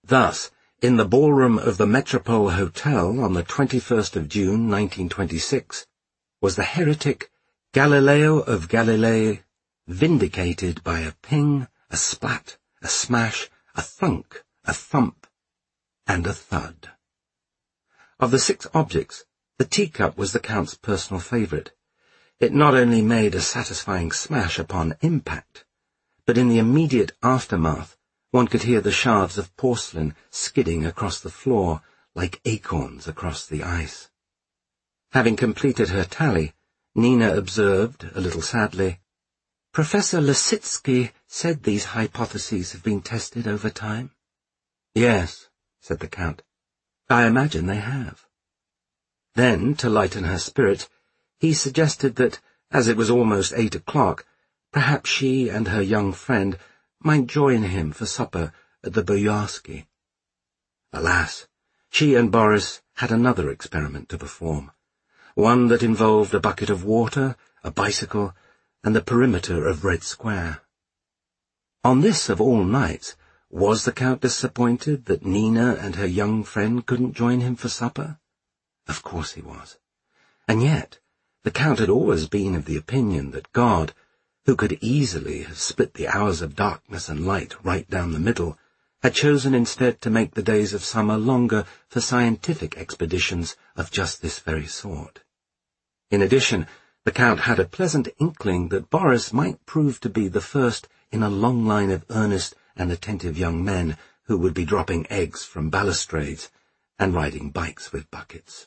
Thus, in the ballroom of the Metropole Hotel on the twenty-first of June nineteen twenty-six, was the heretic Galileo of Galilee vindicated by a ping, a splat, a smash, a thunk, a thump, and a thud. Of the six objects, the teacup was the Count's personal favourite. It not only made a satisfying smash upon impact, but in the immediate aftermath one could hear the shards of porcelain skidding across the floor like acorns across the ice. Having completed her tally, Nina observed, a little sadly, "Professor Lisitsky said these hypotheses have been tested over time." "Yes," said the Count. "I imagine they have." Then, to lighten her spirit, he suggested that, as it was almost eight o'clock, perhaps she and her young friend might join him for supper at the Boyarsky. Alas, she and Boris had another experiment to perform, one that involved a bucket of water, a bicycle, and the perimeter of Red Square. On this of all nights, was the Count disappointed that Nina and her young friend couldn't join him for supper? Of course he was. And yet, the Count had always been of the opinion that God, who could easily have split the hours of darkness and light right down the middle, had chosen instead to make the days of summer longer for scientific expeditions of just this very sort. In addition, the Count had a pleasant inkling that Boris might prove to be the first in a long line of earnest and attentive young men who would be dropping eggs from balustrades and riding bikes with buckets.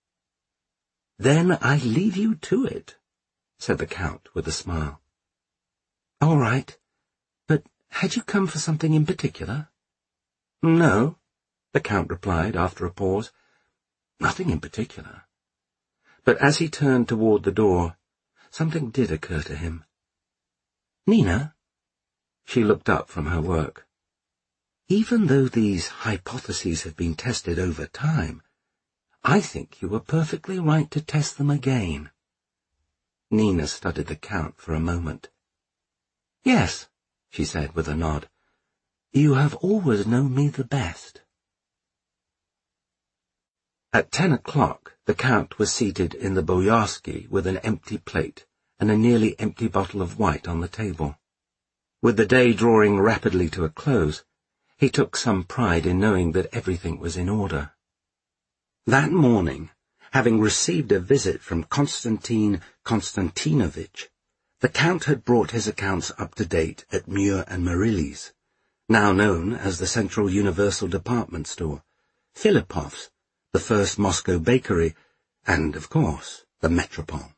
"Then I leave you to it," said the Count with a smile. "All right, but had you come for something in particular?" "No," the Count replied after a pause. "Nothing in particular." But as he turned toward the door, something did occur to him. "Nina?" She looked up from her work. "Even though these hypotheses have been tested over time, I think you were perfectly right to test them again." Nina studied the Count for a moment. "Yes," she said with a nod. "You have always known me the best." At ten o'clock, the Count was seated in the Boyarsky with an empty plate and a nearly empty bottle of white on the table. With the day drawing rapidly to a close, he took some pride in knowing that everything was in order. That morning, having received a visit from Konstantin Konstantinovitch, the Count had brought his accounts up to date at Muir and Marilli's, now known as the Central Universal Department Store, Filipov's, the first Moscow bakery, and, of course, the Metropole.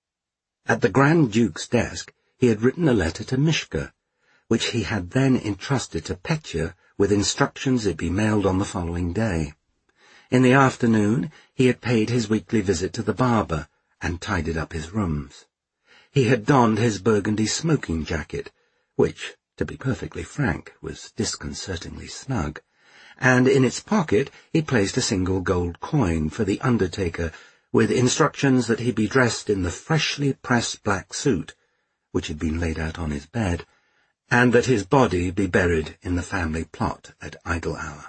At the Grand Duke's desk he had written a letter to Mishka, which he had then entrusted to Petya with instructions it be mailed on the following day. In the afternoon he had paid his weekly visit to the barber and tidied up his rooms. He had donned his burgundy smoking jacket, which, to be perfectly frank, was disconcertingly snug, and in its pocket he placed a single gold coin for the undertaker, with instructions that he be dressed in the freshly pressed black suit, which had been laid out on his bed, and that his body be buried in the family plot at idle hour.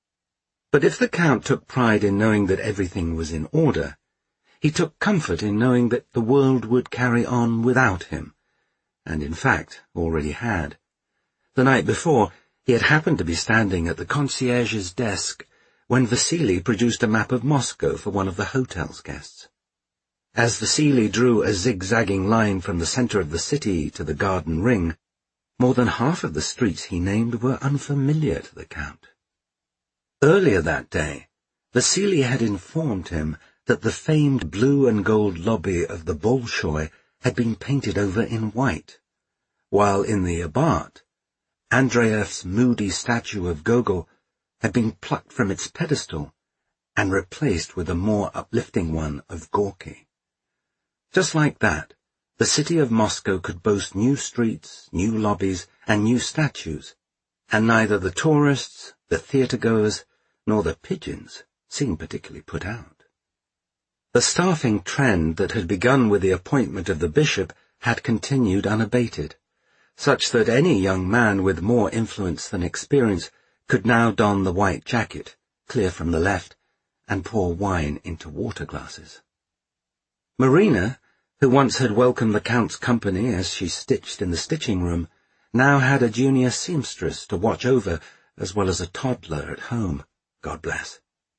But if the Count took pride in knowing that everything was in order, he took comfort in knowing that the world would carry on without him, and in fact already had. The night before, he had happened to be standing at the concierge's desk when Vasily produced a map of Moscow for one of the hotel's guests. As Vasily drew a zigzagging line from the centre of the city to the garden ring, more than half of the streets he named were unfamiliar to the Count. Earlier that day, Vasily had informed him that the famed blue and gold lobby of the Bolshoi had been painted over in white, while in the Abbat, Andreev's moody statue of Gogol had been plucked from its pedestal and replaced with a more uplifting one of Gorky. Just like that, the city of Moscow could boast new streets, new lobbies, and new statues, and neither the tourists, the theatre-goers, nor the pigeons seemed particularly put out. The staffing trend that had begun with the appointment of the bishop had continued unabated, such that any young man with more influence than experience could now don the white jacket, clear from the left, and pour wine into water glasses. Marina, who once had welcomed the Count's company as she stitched in the stitching room, now had a junior seamstress to watch over, as well as a toddler at home, God bless.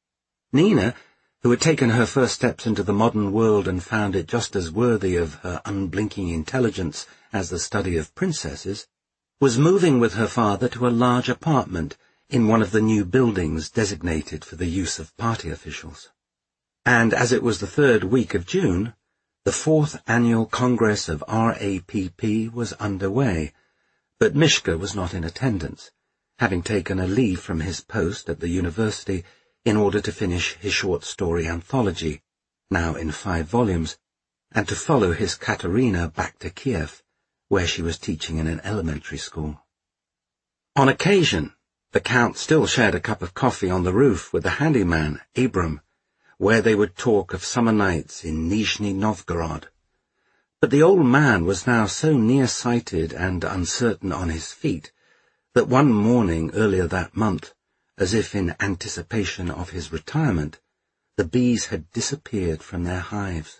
Nina, who had taken her first steps into the modern world and found it just as worthy of her unblinking intelligence as the study of princesses, was moving with her father to a large apartment in one of the new buildings designated for the use of party officials. And as it was the third week of June, the fourth annual Congress of R A P P was underway, but Mishka was not in attendance, having taken a leave from his post at the university in order to finish his short story anthology, now in five volumes, and to follow his Katerina back to Kiev, where she was teaching in an elementary school. On occasion, the Count still shared a cup of coffee on the roof with the handyman, Abram, where they would talk of summer nights in Nizhny Novgorod. But the old man was now so near-sighted and uncertain on his feet that one morning earlier that month, as if in anticipation of his retirement, the bees had disappeared from their hives.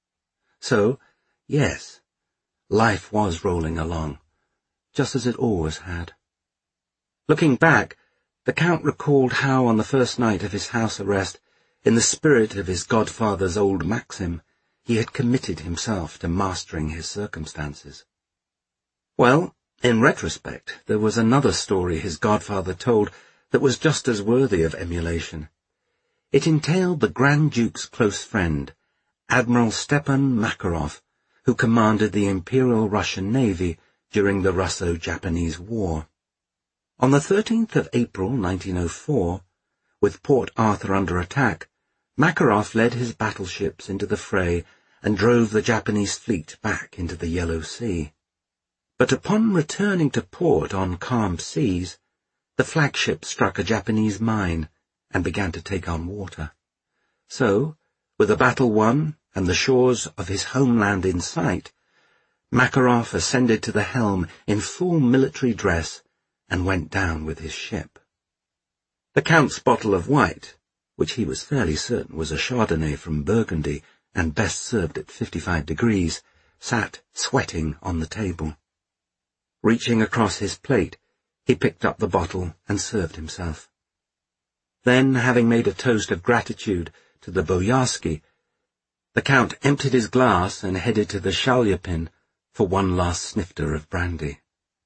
So, yes, life was rolling along, just as it always had. Looking back, the Count recalled how on the first night of his house arrest, in the spirit of his godfather's old maxim, he had committed himself to mastering his circumstances. Well, in retrospect, there was another story his godfather told that was just as worthy of emulation. It entailed the Grand Duke's close friend, Admiral Stepan Makarov, who commanded the Imperial Russian Navy during the Russo-Japanese War. On the thirteenth of April nineteen oh four, with Port Arthur under attack, Makarov led his battleships into the fray and drove the Japanese fleet back into the Yellow Sea. But upon returning to port on calm seas, the flagship struck a Japanese mine and began to take on water. So, with the battle won and the shores of his homeland in sight, Makarov ascended to the helm in full military dress and went down with his ship. The Count's bottle of white, which he was fairly certain was a Chardonnay from Burgundy and best served at fifty-five degrees, sat sweating on the table. Reaching across his plate, he picked up the bottle and served himself. Then, having made a toast of gratitude to the Boyarsky, the Count emptied his glass and headed to the Shalyapin for one last snifter of brandy.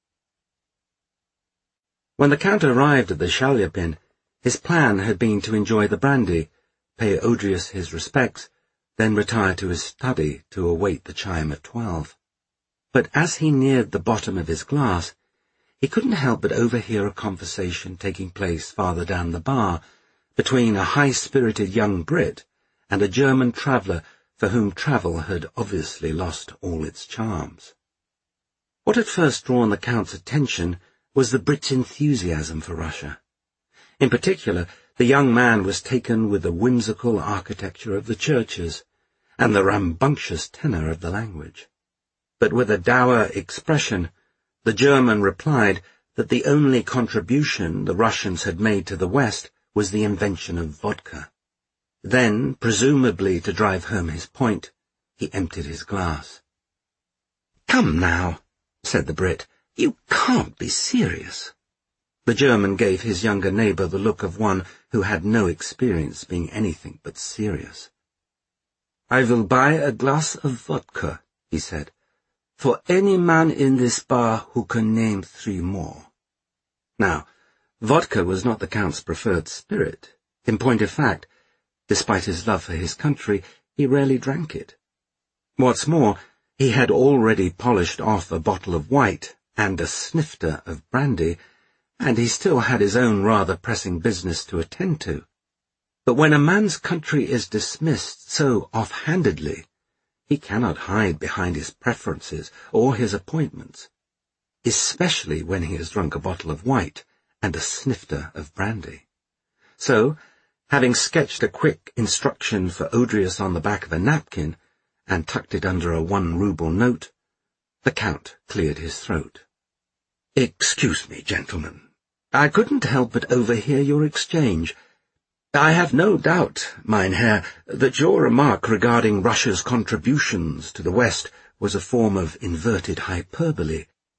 When the Count arrived at the Shalyapin, his plan had been to enjoy the brandy, pay Odryus his respects, then retire to his study to await the chime at twelve. But as he neared the bottom of his glass, he couldn't help but overhear a conversation taking place farther down the bar between a high-spirited young Brit and a German traveller for whom travel had obviously lost all its charms. What had first drawn the Count's attention was the Brit's enthusiasm for Russia. In particular, the young man was taken with the whimsical architecture of the churches and the rambunctious tenor of the language. But with a dour expression, the German replied that the only contribution the Russians had made to the West was the invention of vodka. Then, presumably to drive home his point, he emptied his glass. "Come now," said the Brit, "you can't be serious." The German gave his younger neighbour the look of one who had no experience being anything but serious. "I will buy a glass of vodka," he said, "for any man in this bar who can name three more." Now, vodka was not the Count's preferred spirit. In point of fact, despite his love for his country, he rarely drank it. What's more, he had already polished off a bottle of white and a snifter of brandy, and he still had his own rather pressing business to attend to. But when a man's country is dismissed so off-handedly, he cannot hide behind his preferences or his appointments, especially when he has drunk a bottle of white and a snifter of brandy. So, having sketched a quick instruction for Odryus on the back of a napkin and tucked it under a one-rouble note, the Count cleared his throat. "Excuse me, gentlemen. I couldn't help but overhear your exchange. I have no doubt, mein Herr, that your remark regarding Russia's contributions to the West was a form of inverted hyperbole.